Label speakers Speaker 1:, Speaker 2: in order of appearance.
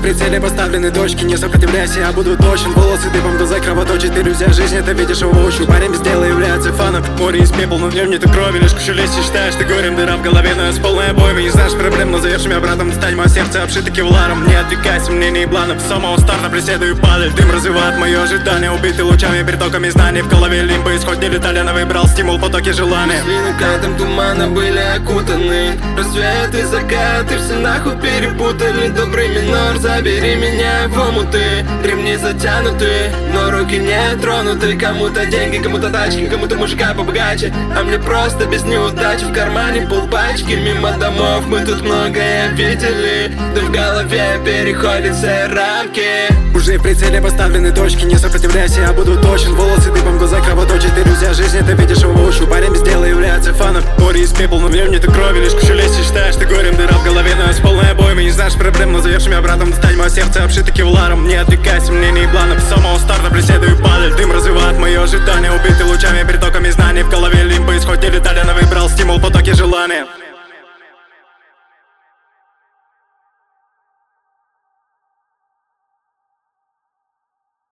Speaker 1: прицеле поставлены точки, не сопротивляйся, я буду точен. Волосы дыбом, глаза кровоточат, иллюзия жизни, ты видишь его воочию. Парень без дела является фаном, море из пепла, но в нем нету крови. Лишь кошелись и считаешь, ты горем, дыра в голове, но я с полной обоймой. Не знаешь проблем, но зовешь меня братом, стань мое сердце обшито кевларом. Не отвлекайся, мнений и планов, с самого старта преследую падаль. Дым развивает мое ожидание, убитый лучами, притоками знаний. В голове лимбо, исход не летали, но выбрал стимул, потоки желания.
Speaker 2: Мысли накатом тумана были окутаны, рассвет и закат, и все нахуй перепутали. Добрый минор, забери меня в омуты, ремни затянуты, но руки не тронуты. Кому-то деньги, кому-то тачки, кому-то мужика побогаче, а мне просто без неудачи. В кармане полпачки, мимо домов мы тут многое видели, да в голове переходят все рамки.
Speaker 1: Уже в прицеле поставлены точки, не сопротивляйся, я буду точен. Волосы дыбом, глаза кровоточат, иллюзия жизни, ты видишь его воочию. Парень без дела является фаном, море из пепла, но в нем нету крови. Лишь кошелись и считаешь, ты горем, дыра в голове, но я с полной обоймой. Не знаешь проблем, но зовешь меня братом, стань мое сердце обшито кевларом. Не отвлекайся, мнений и планов, с самого старта преследую падаль. Дым развивает мое ожидание, убитый лучами, притоками знаний. В голове лимбо, исход не летали, но выбрал стимул, потоки желания.